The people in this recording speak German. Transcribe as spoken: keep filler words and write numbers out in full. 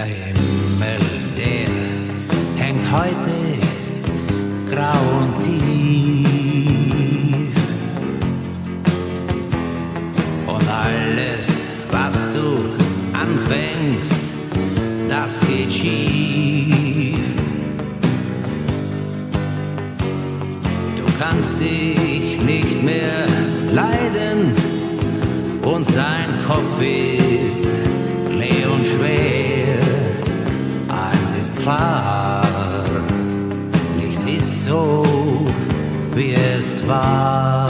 Der Himmel, der hängt heute grau und tief. Und alles, was du anfängst, das geht schief. Du kannst dich nicht mehr leiden und sein Kopf ist leer und schwer. Eins ist klar, nichts ist so, wie es war.